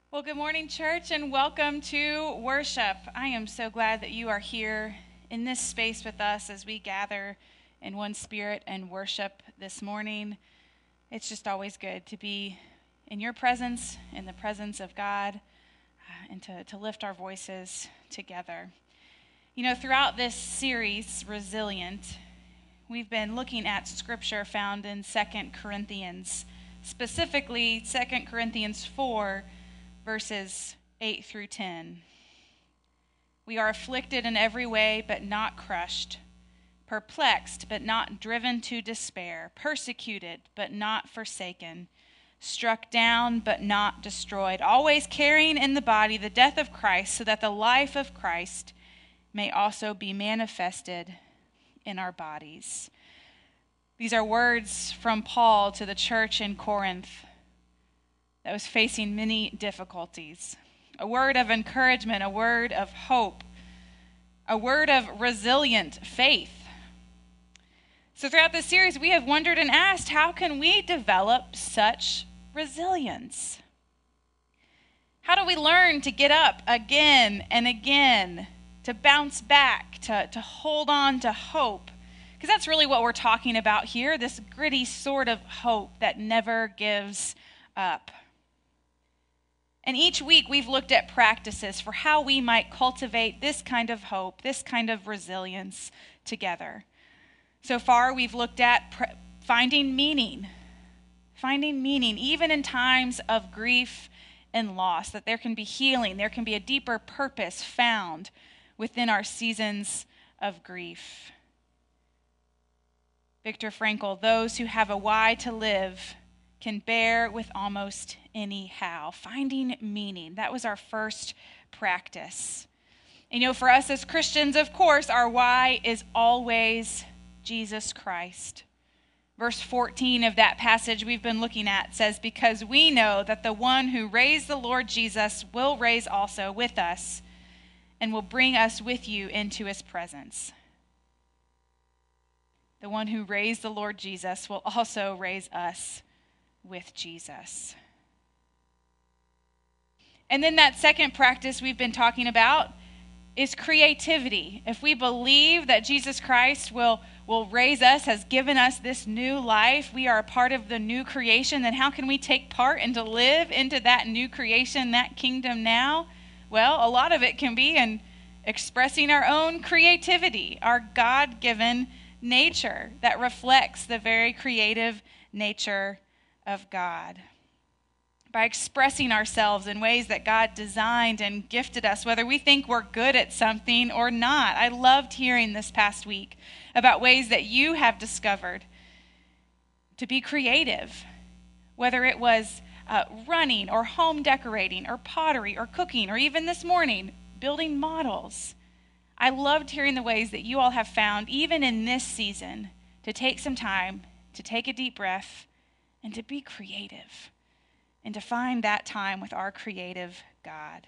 Well, good morning, church, and welcome to worship. I am so glad that you are here in this space with us as we gather in one spirit and worship this morning. It's just always good to be in your presence, in the presence of God, and to lift our voices together. You know, throughout this series, Resilient, we've been looking at scripture found in 2 Corinthians, specifically 2 Corinthians 4, verses 8 through 10. We are afflicted in every way, but not crushed, perplexed, but not driven to despair, persecuted, but not forsaken, struck down, but not destroyed, always carrying in the body the death of Christ, so that the life of Christ may also be manifested in our bodies. These are words from Paul to the church in Corinth that was facing many difficulties. A word of encouragement, a word of hope, a word of resilient faith. So throughout this series, we have wondered and asked, how can we develop such resilience? How do we learn to get up again and again, to bounce back, to hold on to hope? Because that's really what we're talking about here, this gritty sort of hope that never gives up. And each week we've looked at practices for how we might cultivate this kind of hope, this kind of resilience together. So far we've looked at finding meaning even in times of grief and loss, that there can be healing, there can be a deeper purpose found within our seasons of grief. Viktor Frankl, those who have a why to live can bear with almost any how. Finding meaning. That was our first practice. And you know, for us as Christians, of course, our why is always Jesus Christ. Verse 14 of that passage we've been looking at says, "Because we know that the one who raised the Lord Jesus will raise also with us and will bring us with you into his presence." The one who raised the Lord Jesus will also raise us with Jesus. And then that second practice we've been talking about is creativity. If we believe that Jesus Christ will raise us, has given us this new life, we are a part of the new creation, then how can we take part and to live into that new creation, that kingdom now? Well, a lot of it can be in expressing our own creativity, our God-given nature that reflects the very creative nature of God. By expressing ourselves in ways that God designed and gifted us, whether we think we're good at something or not. I loved hearing this past week about ways that you have discovered to be creative, whether it was running or home decorating or pottery or cooking or even this morning, building models. I loved hearing the ways that you all have found, even in this season, to take some time, to take a deep breath, and to be creative, and to find that time with our creative God.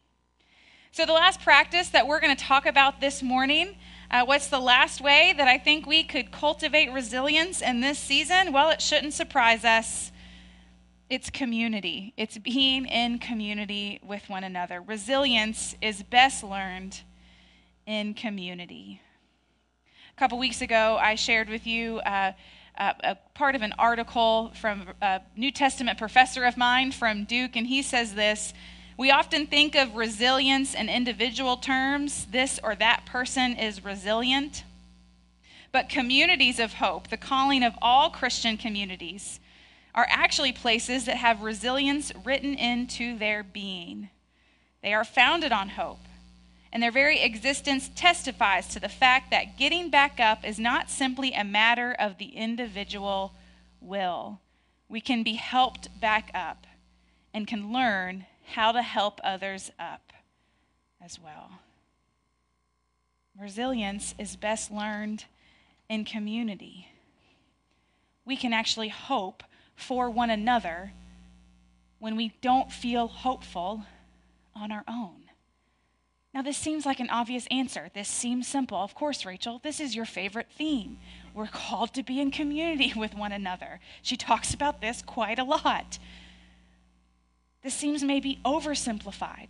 So the last practice that we're going to talk about this morning, what's the last way that I think we could cultivate resilience in this season? Well, it shouldn't surprise us. It's community. It's being in community with one another. Resilience is best learned in community. A couple weeks ago, I shared with you a part of an article from a New Testament professor of mine from Duke, and he says this: "We often think of resilience in individual terms. This or that person is resilient. But communities of hope, the calling of all Christian communities, are actually places that have resilience written into their being. They are founded on hope. And their very existence testifies to the fact that getting back up is not simply a matter of the individual will. We can be helped back up and can learn how to help others up as well." Resilience is best learned in community. We can actually hope for one another when we don't feel hopeful on our own. Now, this seems like an obvious answer. This seems simple. Of course, Rachel, this is your favorite theme. We're called to be in community with one another. She talks about this quite a lot. this seems maybe oversimplified.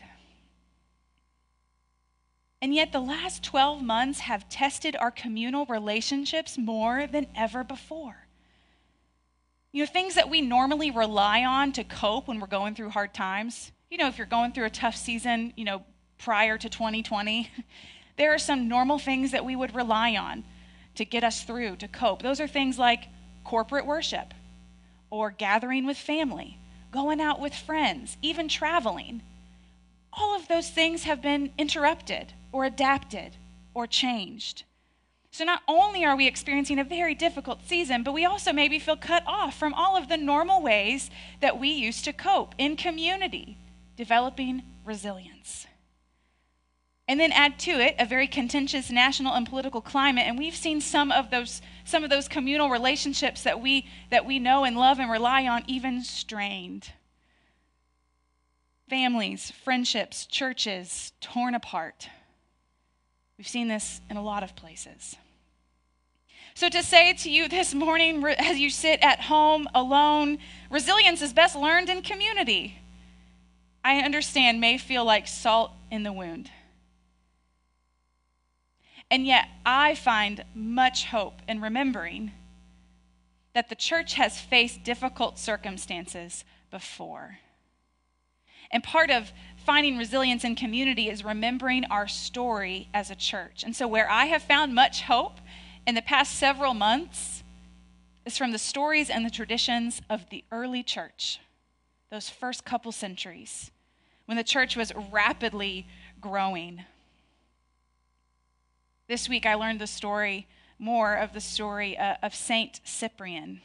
And yet the last 12 months have tested our communal relationships more than ever before. Things that we normally rely on to cope when we're going through hard times. If you're going through a tough season, prior to 2020, there are some normal things that we would rely on to get us through, to cope. Those are things like corporate worship or gathering with family, going out with friends, even traveling. All of those things have been interrupted or adapted or changed. So not only are we experiencing a very difficult season, but we also maybe feel cut off from all of the normal ways that we used to cope in community, developing resilience. And then add to it a very contentious national and political climate, and we've seen some of those communal relationships that we know and love and rely on even strained. Families, friendships, churches torn apart. We've seen this in a lot of places. So to say to you this morning, as you sit at home alone, resilience is best learned in community, I understand may feel like salt in the wound. And yet I find much hope in remembering that the church has faced difficult circumstances before. And part of finding resilience in community is remembering our story as a church. And so where I have found much hope in the past several months is from the stories and the traditions of the early church, those first couple centuries, when the church was rapidly growing. This week I learned more of the story of Saint Cyprian.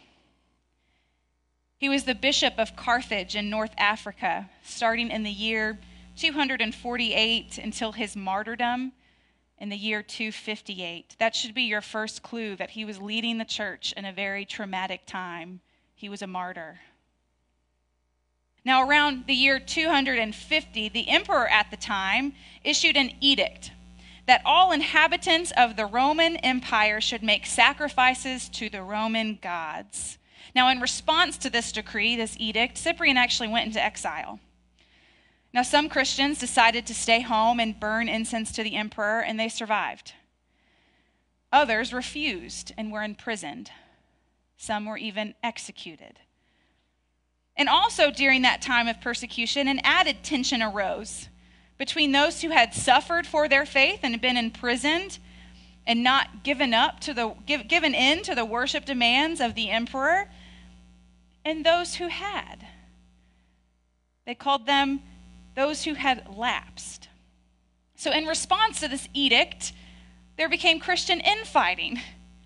He was the bishop of Carthage in North Africa, starting in the year 248 until his martyrdom in the year 258. That should be your first clue that he was leading the church in a very traumatic time. He was a martyr. Now, around the year 250, the emperor at the time issued an edict that all inhabitants of the Roman Empire should make sacrifices to the Roman gods. Now, in response to this decree, this edict, Cyprian actually went into exile. Now, some Christians decided to stay home and burn incense to the emperor, and they survived. Others refused and were imprisoned. Some were even executed. And also during that time of persecution, an added tension arose between those who had suffered for their faith and been imprisoned and not given in to the worship demands of the emperor, and those who had. They called them those who had lapsed. So in response to this edict, there became Christian infighting.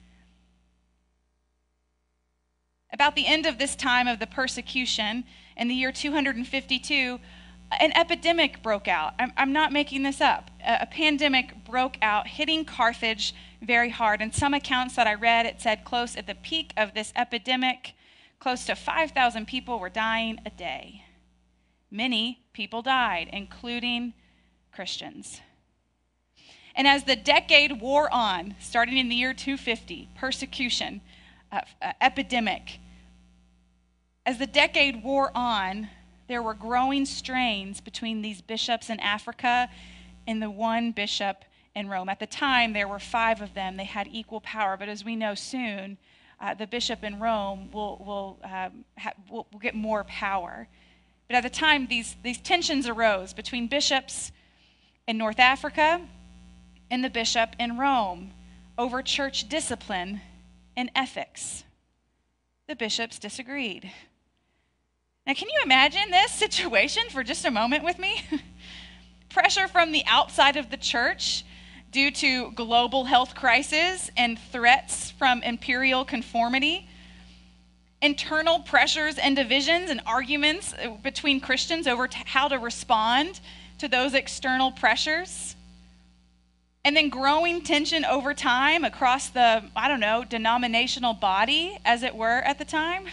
About the end of this time of the persecution, in the year 252, an epidemic broke out. I'm not making this up. A pandemic broke out, hitting Carthage very hard. In some accounts that I read, it said close at the peak of this epidemic, close to 5,000 people were dying a day. Many people died, including Christians. And as the decade wore on, starting in the year 250, persecution, epidemic, as the decade wore on, there were growing strains between these bishops in Africa and the one bishop in Rome. At the time, there were 5 of them. They had equal power, but as we know soon, the bishop in Rome will get more power. But at the time, these tensions arose between bishops in North Africa and the bishop in Rome over church discipline and ethics. The bishops disagreed. Now, can you imagine this situation for just a moment with me? Pressure from the outside of the church due to global health crisis and threats from imperial conformity. Internal pressures and divisions and arguments between Christians over how to respond to those external pressures. And then growing tension over time across the, denominational body, as it were, at the time.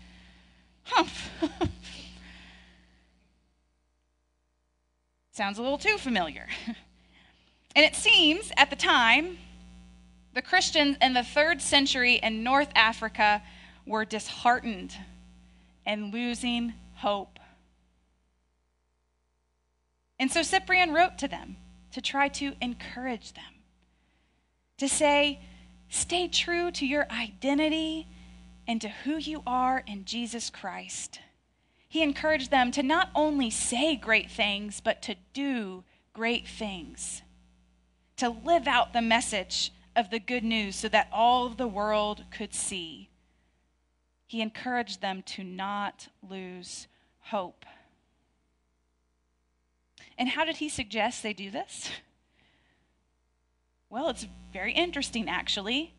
Sounds a little too familiar. And it seems, at the time, the Christians in the 3rd century in North Africa were disheartened and losing hope. And so Cyprian wrote to them to try to encourage them, to say, stay true to your identity and to who you are in Jesus Christ. He encouraged them to not only say great things, but to do great things, to live out the message of the good news so that all of the world could see. He encouraged them to not lose hope. And how did he suggest they do this? Well, it's very interesting, actually.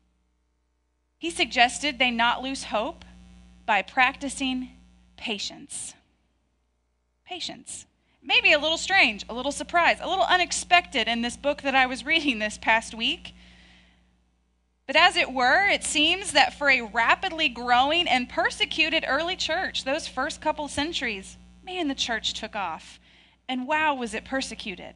He suggested they not lose hope by practicing patience. Patience. Maybe a little strange, a little surprised, a little unexpected in this book that I was reading this past week. But as it were, it seems that for a rapidly growing and persecuted early church, those first couple centuries, man, the church took off. And wow, was it persecuted.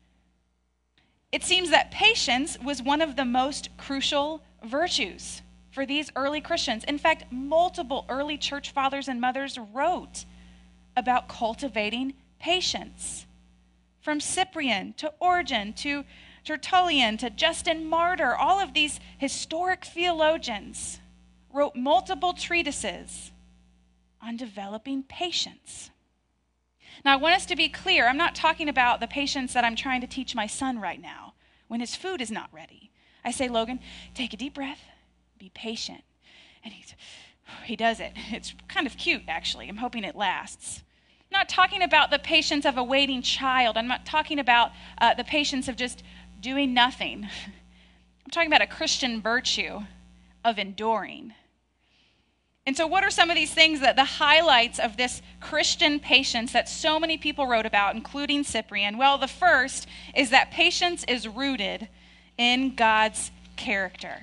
It seems that patience was one of the most crucial virtues for these early Christians. In fact, multiple early church fathers and mothers wrote about cultivating patience. From Cyprian to Origen to Tertullian to Justin Martyr, all of these historic theologians wrote multiple treatises on developing patience. Now, I want us to be clear. I'm not talking about the patience that I'm trying to teach my son right now when his food is not ready. I say, Logan, take a deep breath, be patient. And he does it. It's kind of cute, actually. I'm hoping it lasts. I'm not talking about the patience of a waiting child. I'm not talking about the patience of just doing nothing. I'm talking about a Christian virtue of enduring. And so what are some of these things, that the highlights of this Christian patience that so many people wrote about, including Cyprian? Well, the first is that patience is rooted in God's character.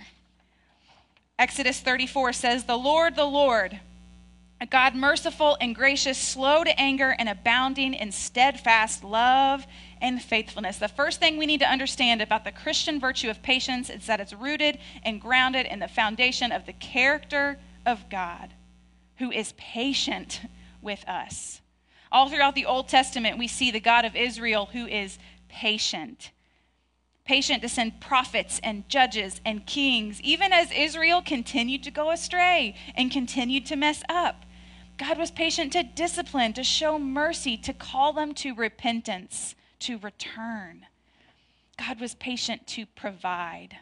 Exodus 34 says, the Lord, a God merciful and gracious, slow to anger and abounding in steadfast love and faithfulness. The first thing we need to understand about the Christian virtue of patience is that it's rooted and grounded in the foundation of the character of God, who is patient with us. All throughout the Old Testament, we see the God of Israel who is patient. Patient to send prophets and judges and kings, even as Israel continued to go astray and continued to mess up. God was patient to discipline, to show mercy, to call them to repentance, to return. God was patient to provide.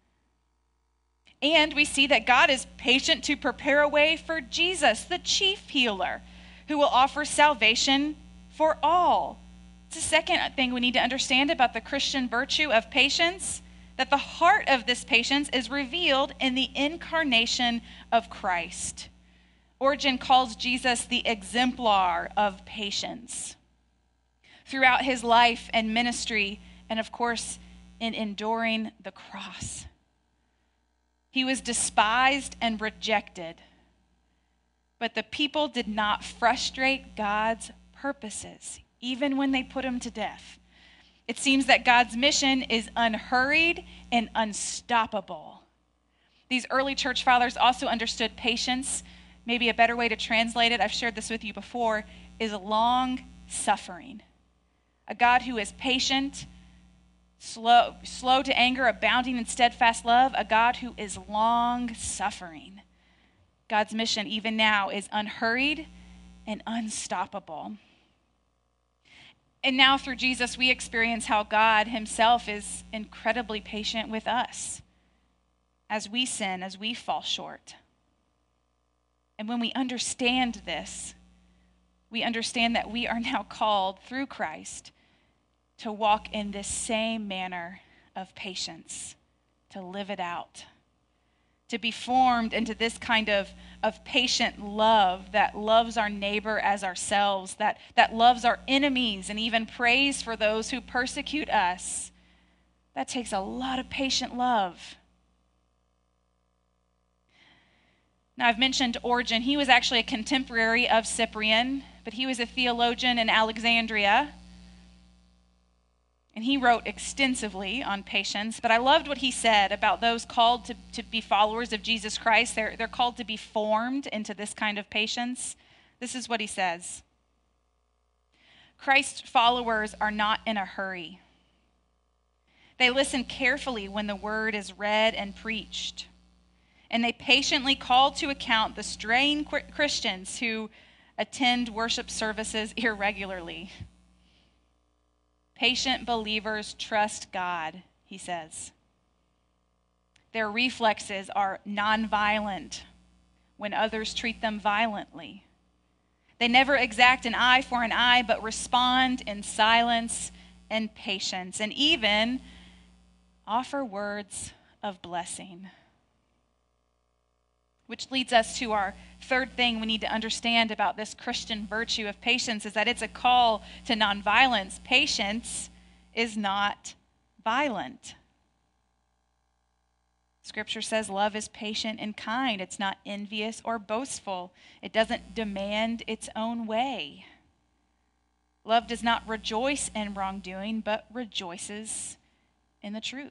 And we see that God is patient to prepare a way for Jesus, the chief healer, who will offer salvation for all. It's the second thing we need to understand about the Christian virtue of patience, that the heart of this patience is revealed in the incarnation of Christ. Origen calls Jesus the exemplar of patience. Throughout his life and ministry, and of course, in enduring the cross, he was despised and rejected, but the people did not frustrate God's purposes, even when they put him to death. It seems that God's mission is unhurried and unstoppable. These early church fathers also understood patience. Maybe a better way to translate it, I've shared this with you before, is long suffering. A God who is patient, slow to anger, abounding in steadfast love, a God who is long suffering. God's mission, even now, is unhurried and unstoppable. And now through Jesus, we experience how God himself is incredibly patient with us as we sin, as we fall short. And when we understand this, we understand that we are now called through Christ to walk in this same manner of patience, to live it out, to be formed into this kind of patient love that loves our neighbor as ourselves, that loves our enemies and even prays for those who persecute us. That takes a lot of patient love. Now, I've mentioned Origen. He was actually a contemporary of Cyprian, but he was a theologian in Alexandria. And he wrote extensively on patience, but I loved what he said about those called to be followers of Jesus Christ. They're called to be formed into this kind of patience. This is what he says. Christ's followers are not in a hurry. They listen carefully when the word is read and preached. And they patiently call to account the straying Christians who attend worship services irregularly. Patient believers trust God, he says. Their reflexes are nonviolent when others treat them violently. They never exact an eye for an eye, but respond in silence and patience, and even offer words of blessing. Which leads us to our third thing we need to understand about this Christian virtue of patience, is that it's a call to nonviolence. Patience is not violent. Scripture says love is patient and kind. It's not envious or boastful. It doesn't demand its own way. Love does not rejoice in wrongdoing, but rejoices in the truth.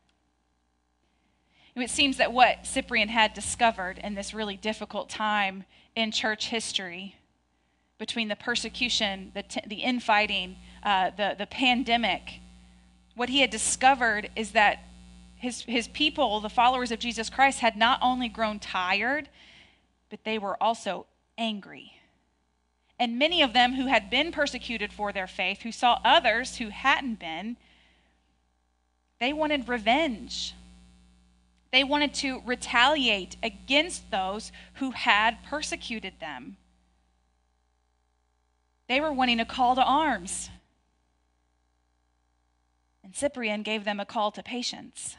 It seems that what Cyprian had discovered in this really difficult time in church history, between the persecution, the infighting, the pandemic, what he had discovered is that his people, the followers of Jesus Christ, had not only grown tired, but they were also angry. And many of them who had been persecuted for their faith, who saw others who hadn't been, they wanted revenge. They wanted to retaliate against those who had persecuted them. They were wanting a call to arms. And Cyprian gave them a call to patience,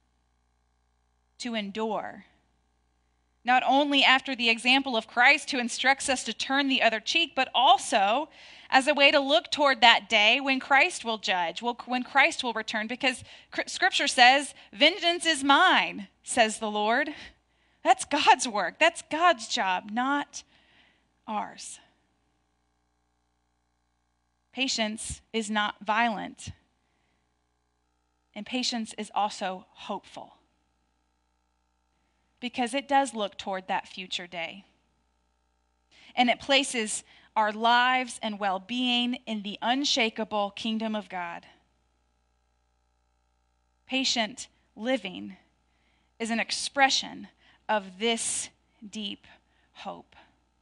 to endure. Not only after the example of Christ, who instructs us to turn the other cheek, but also as a way to look toward that day when Christ will judge, when Christ will return, because Scripture says, "Vengeance is mine," says the Lord. That's God's work. That's God's job, not ours. Patience is not violent, and patience is also hopeful, because it does look toward that future day. And it places our lives and well-being in the unshakable kingdom of God. Patient living is an expression of this deep hope.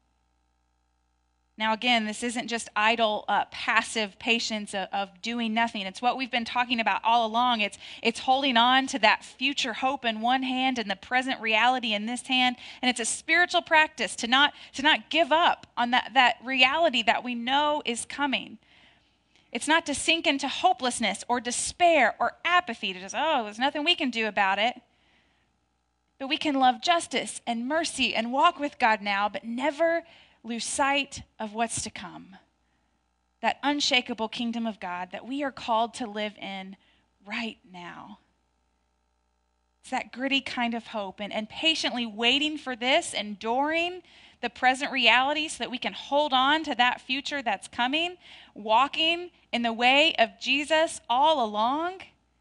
Now again, this isn't just idle, passive patience of doing nothing. It's what we've been talking about all along. It's holding on to that future hope in one hand and the present reality in this hand. And it's a spiritual practice to not give up on that reality that we know is coming. It's not to sink into hopelessness or despair or apathy to just, there's nothing we can do about it. But we can love justice and mercy and walk with God now, but never lose sight of what's to come. That unshakable kingdom of God that we are called to live in right now. It's that gritty kind of hope, and patiently waiting for this, enduring the present reality so that we can hold on to that future that's coming, walking in the way of Jesus all along.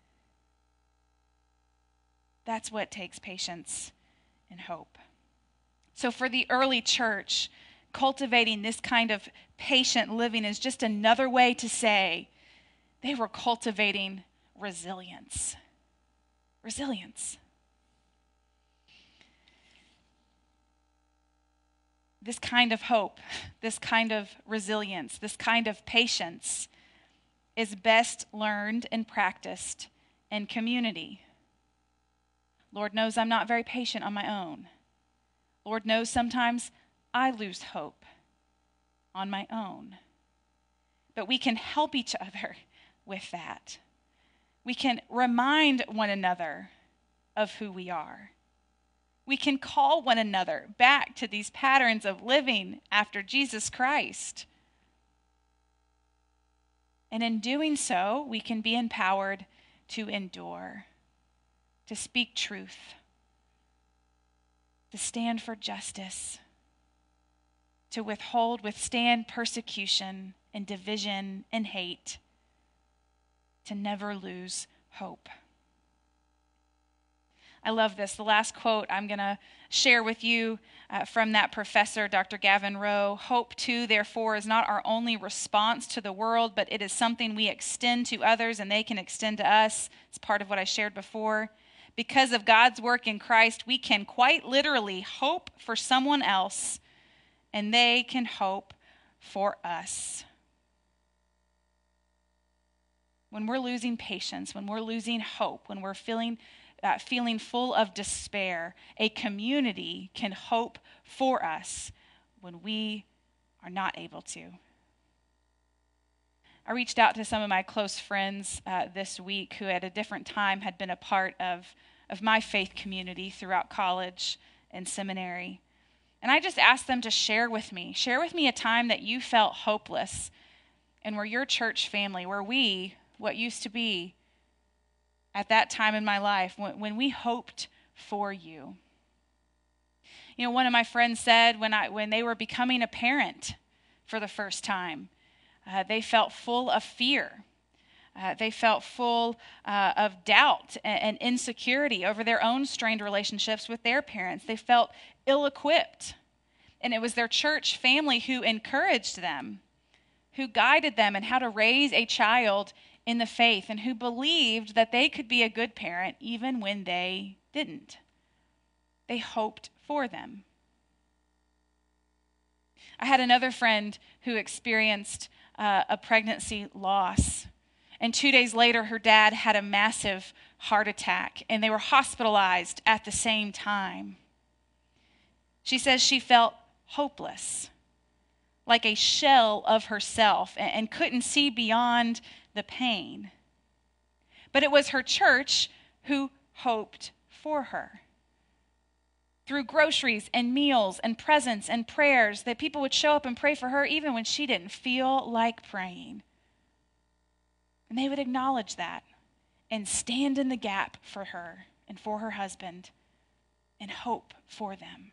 That's what takes patience and hope. So for the early church, cultivating this kind of patient living is just another way to say they were cultivating resilience. Resilience. This kind of hope, this kind of resilience, this kind of patience is best learned and practiced in community. Lord knows I'm not very patient on my own. Lord knows sometimes I lose hope on my own. But we can help each other with that. We can remind one another of who we are. We can call one another back to these patterns of living after Jesus Christ. And in doing so, we can be empowered to endure, to speak truth, to stand for justice, to withstand persecution and division and hate, to never lose hope. I love this. The last quote I'm going to share with you from that professor, Dr. Gavin Rowe. Hope, too, therefore, is not our only response to the world, but it is something we extend to others and they can extend to us. It's part of what I shared before. Because of God's work in Christ, we can quite literally hope for someone else, and they can hope for us. When we're losing patience, when we're losing hope, when we're feeling full of despair, a community can hope for us when we are not able to. I reached out to some of my close friends this week who at a different time had been a part of my faith community throughout college and seminary. And I just asked them to share with me a time that you felt hopeless and where your church family, where we, what used to be at that time in my life, when we hoped for you. You know, one of my friends said when they were becoming a parent for the first time, they felt full of fear. They felt full of doubt and insecurity over their own strained relationships with their parents. They felt ill-equipped. And it was their church family who encouraged them, who guided them in how to raise a child in the faith, and who believed that they could be a good parent even when they didn't. They hoped for them. I had another friend who experienced a pregnancy loss. And 2 days later, her dad had a massive heart attack, and they were hospitalized at the same time. She says she felt hopeless, like a shell of herself, and couldn't see beyond the pain. But it was her church who hoped for her. Through groceries and meals and presents and prayers, that people would show up and pray for her even when she didn't feel like praying. And they would acknowledge that and stand in the gap for her and for her husband and hope for them.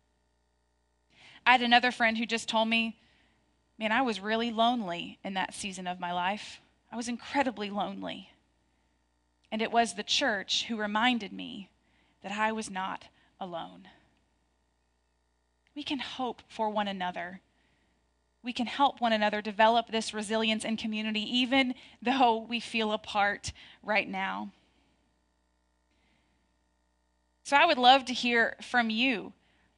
I had another friend who just told me, man, I was really lonely in that season of my life. I was incredibly lonely. And it was the church who reminded me that I was not alone. We can hope for one another. We can help one another develop this resilience in community, even though we feel apart right now. So I would love to hear from you.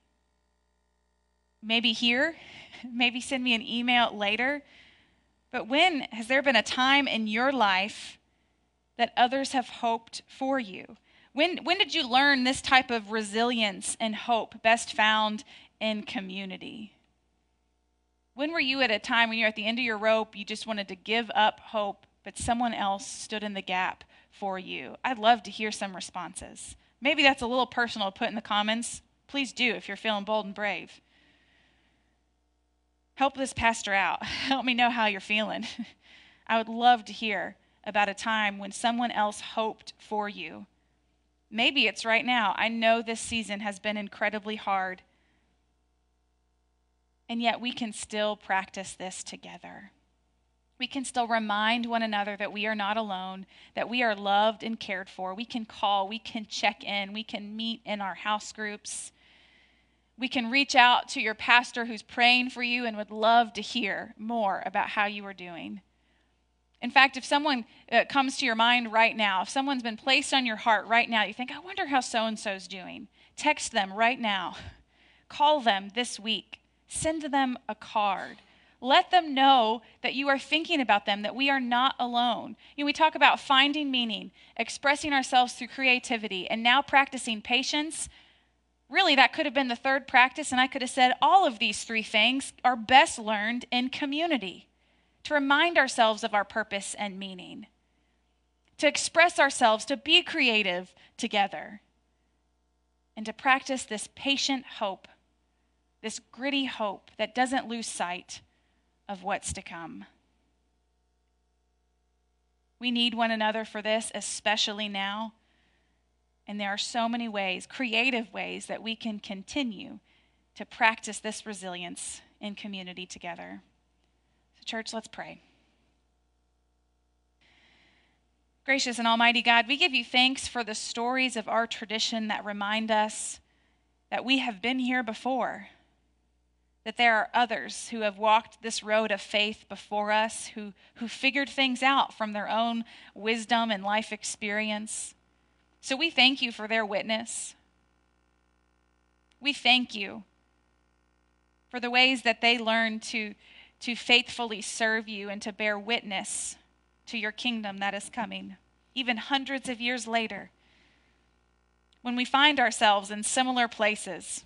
Maybe here, maybe send me an email later. But when has there been a time in your life that others have hoped for you? When did you learn this type of resilience and hope best found in community? When were you at a time when you're at the end of your rope, you just wanted to give up hope, but someone else stood in the gap for you? I'd love to hear some responses. Maybe that's a little personal to put in the comments. Please do if you're feeling bold and brave. Help this pastor out. Help me know how you're feeling. I would love to hear about a time when someone else hoped for you. Maybe it's right now. I know this season has been incredibly hard. And yet we can still practice this together. We can still remind one another that we are not alone, that we are loved and cared for. We can call, we can check in, we can meet in our house groups. We can reach out to your pastor who's praying for you and would love to hear more about how you are doing. In fact, if someone comes to your mind right now, if someone's been placed on your heart right now, you think, I wonder how so-and-so's doing. Text them right now. Call them this week. Send them a card. Let them know that you are thinking about them, that we are not alone. You know, we talk about finding meaning, expressing ourselves through creativity, and now practicing patience. Really, that could have been the third practice, and I could have said all of these three things are best learned in community. To remind ourselves of our purpose and meaning. To express ourselves, to be creative together. And to practice this patient hope, this gritty hope that doesn't lose sight of what's to come. We need one another for this, especially now. And there are so many ways, creative ways, that we can continue to practice this resilience in community together. So church, let's pray. Gracious and almighty God, we give you thanks for the stories of our tradition that remind us that we have been here before, that there are others who have walked this road of faith before us, who figured things out from their own wisdom and life experience. So we thank you for their witness. We thank you for the ways that they learned to faithfully serve you and to bear witness to your kingdom that is coming, even hundreds of years later. When we find ourselves in similar places,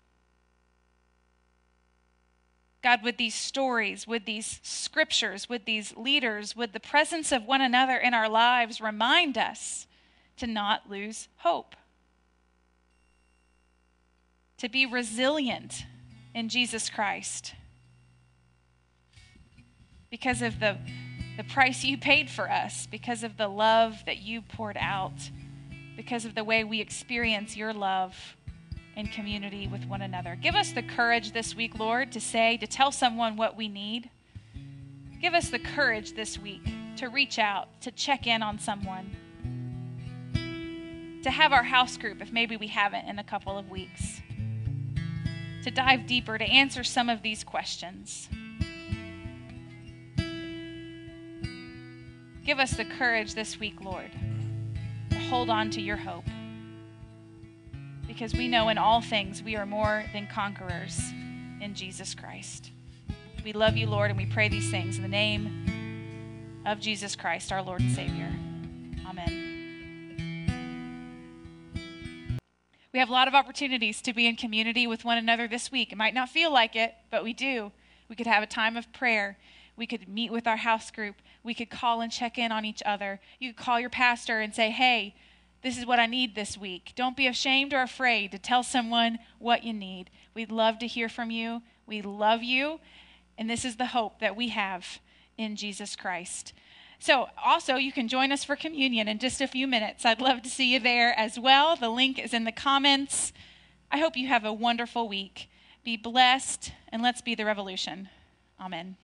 God, with these stories, with these scriptures, with these leaders, with the presence of one another in our lives, remind us to not lose hope, to be resilient in Jesus Christ because of the price you paid for us, because of the love that you poured out, because of the way we experience your love in community with one another. Give us the courage this week, Lord, to tell someone what we need. Give us the courage this week to reach out, to check in on someone, to have our house group if maybe we haven't in a couple of weeks, to dive deeper, to answer some of these questions. Give us the courage this week, Lord, to hold on to your hope, because we know in all things we are more than conquerors in Jesus Christ. We love you, Lord, and we pray these things in the name of Jesus Christ, our Lord and Savior. Amen. We have a lot of opportunities to be in community with one another this week. It might not feel like it, but we do. We could have a time of prayer. We could meet with our house group. We could call and check in on each other. You could call your pastor and say, hey, this is what I need this week. Don't be ashamed or afraid to tell someone what you need. We'd love to hear from you. We love you. And this is the hope that we have in Jesus Christ. So also, you can join us for communion in just a few minutes. I'd love to see you there as well. The link is in the comments. I hope you have a wonderful week. Be blessed, and let's be the revolution. Amen.